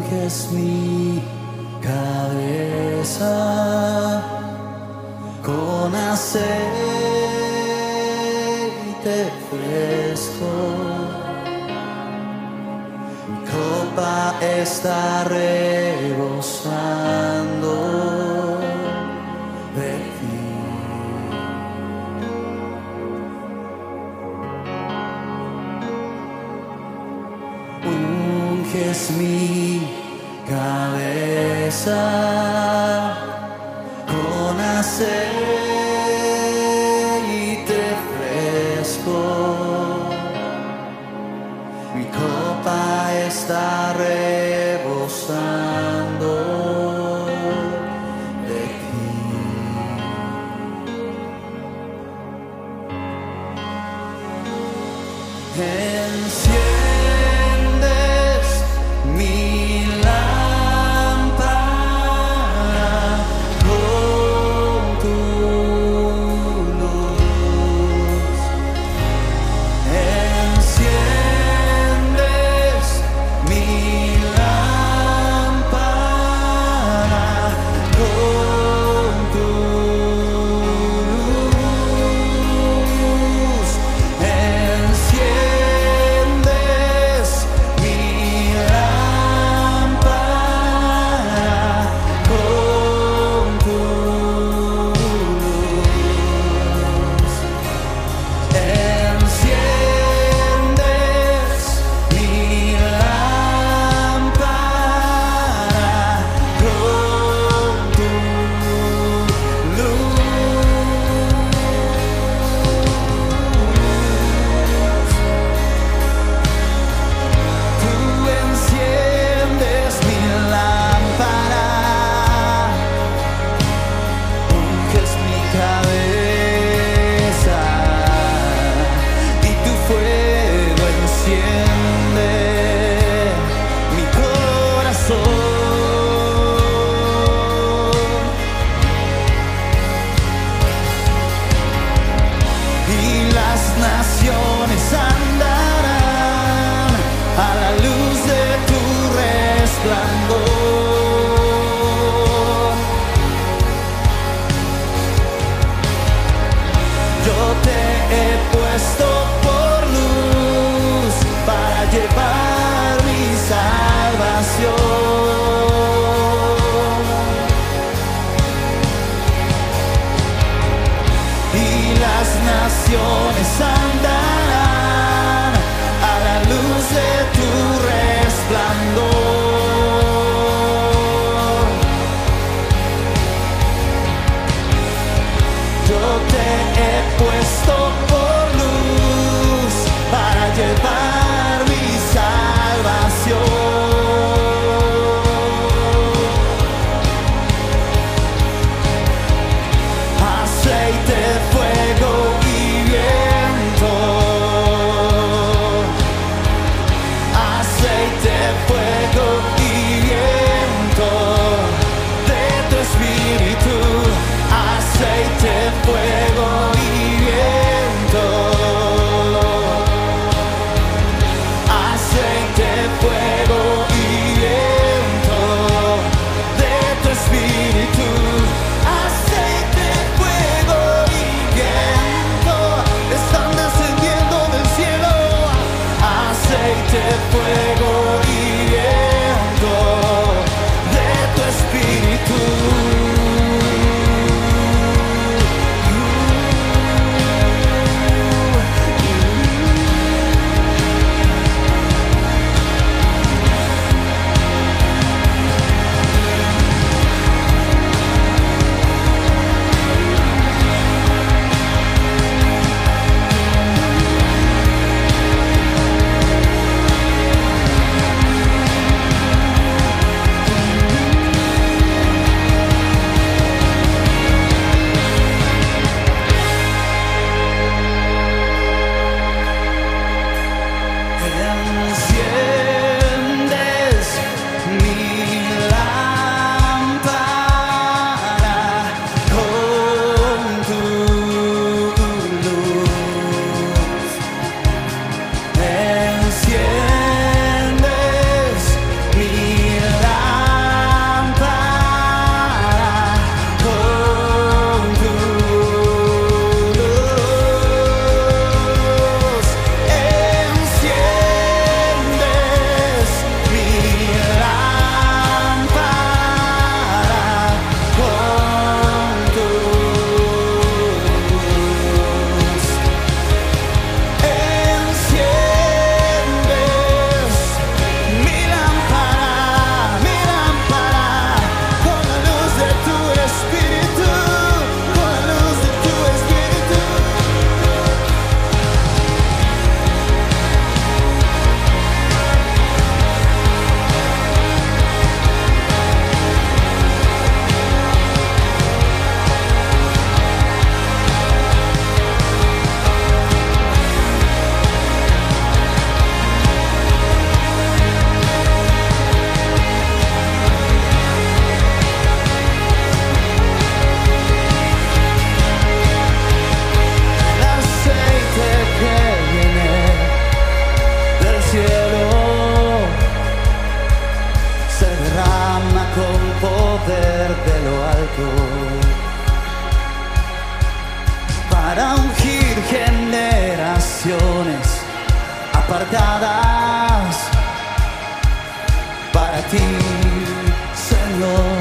unges mi cabeza con aceite fresco. Mi copa está rebosando de ti. Unges mi cabeza con aceite fresco. Mi copa está rebosando de ti. Enciendes mi lámpara con tu luz. Enciendes mi fuego para ungir generaciones apartadas para ti, Señor.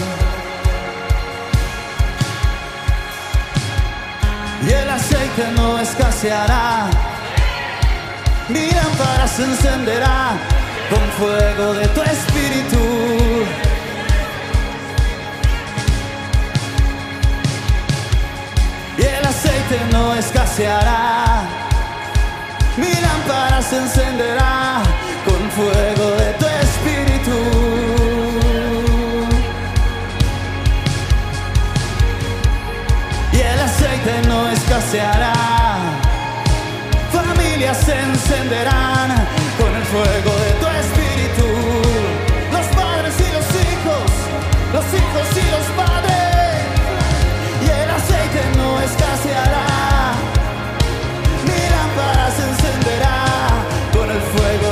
Y el aceite no escaseará, mi lámpara se encenderá con fuego de tu espíritu. Y el aceite no escaseará, mi lámpara se encenderá con fuego de tu espíritu. Y el aceite no escaseará, familias se encenderán con el fuego de tu espíritu. Los padres y los hijos y los padres. Y el aceite no escaseará, mi lámpara se encenderá con el fuego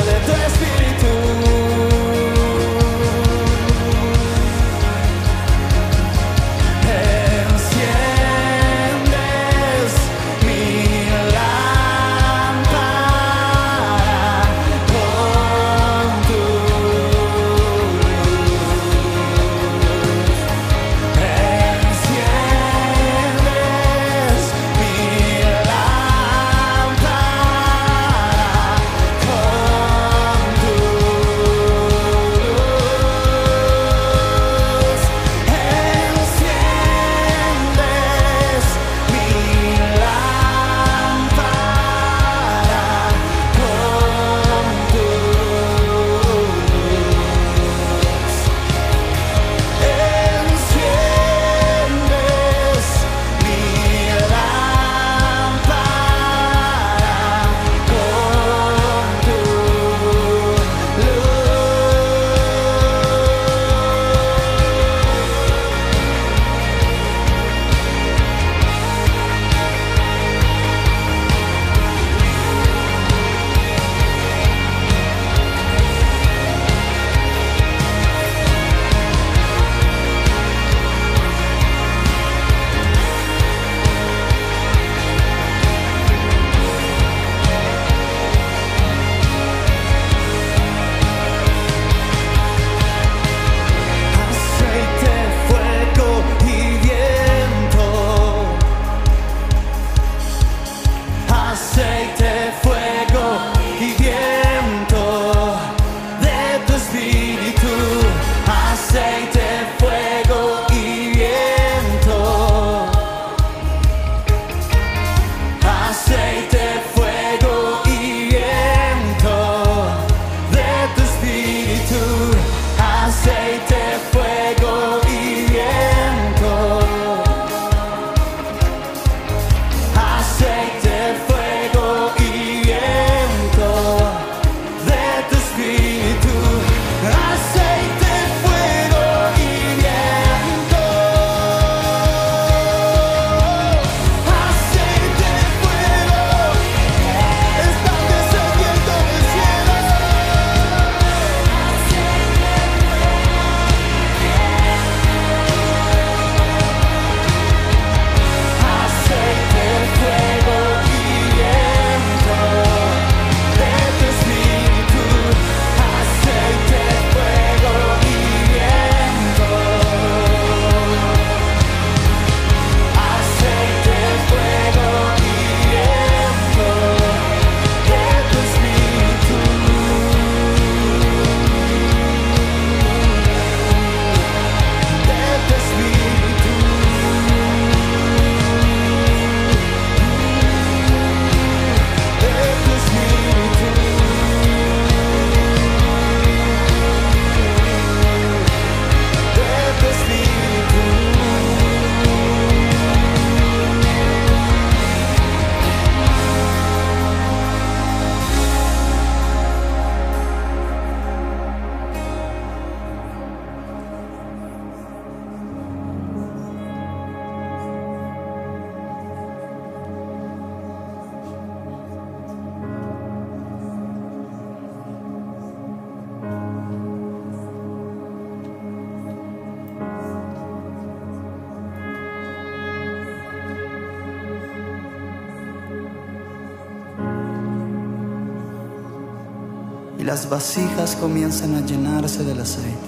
las vasijas comienzan a llenarse del aceite.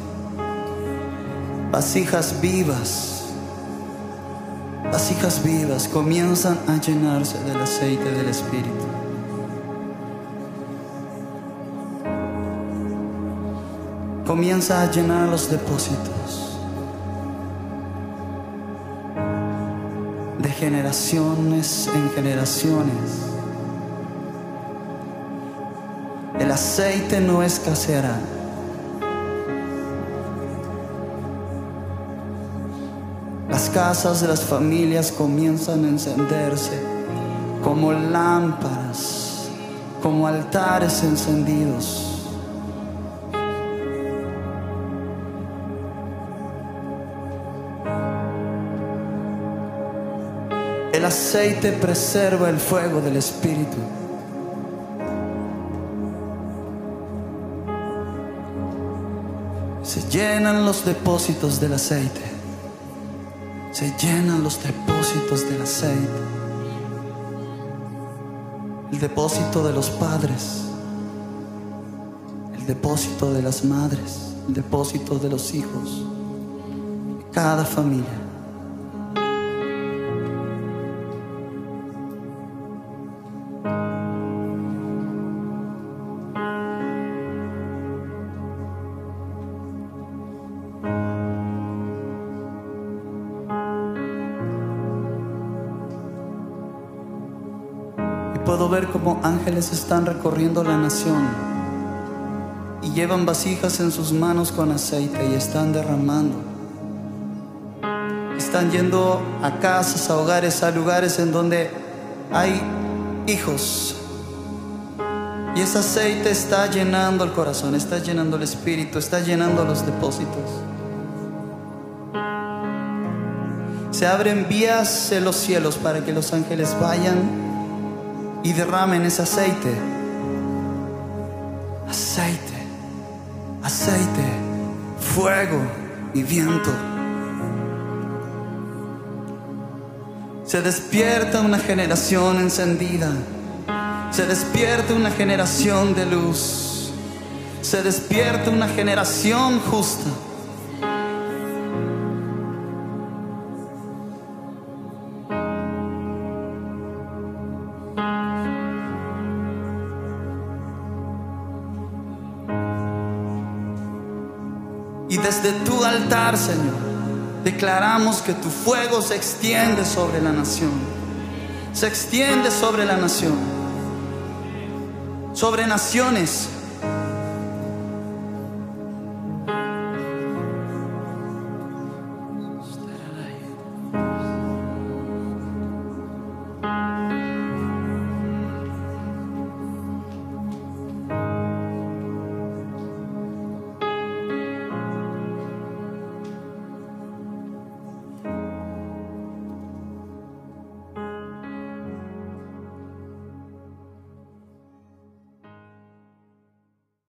Vasijas vivas comienzan a llenarse del aceite del Espíritu. Comienza a llenar los depósitos de generaciones en generaciones. El aceite no escaseará. Las casas de las familias comienzan a encenderse como lámparas, como altares encendidos. El aceite preserva el fuego del Espíritu. Se llenan los depósitos del aceite. Se llenan los depósitos del aceite. El depósito de los padres. El depósito de las madres. El depósito de los hijos. Cada familia. Puedo ver cómo ángeles están recorriendo la nación y llevan vasijas en sus manos con aceite y están derramando. Están yendo a casas, a hogares, a lugares en donde hay hijos. Y ese aceite está llenando el corazón, está llenando el espíritu, está llenando los depósitos. Se abren vías en los cielos para que los ángeles vayan y derramen ese aceite. Aceite, aceite, fuego y viento. Se despierta una generación encendida. Se despierta una generación de luz. Se despierta una generación justa. Y desde tu altar, Señor, declaramos que tu fuego se extiende sobre la nación. Se extiende sobre la nación. Sobre naciones.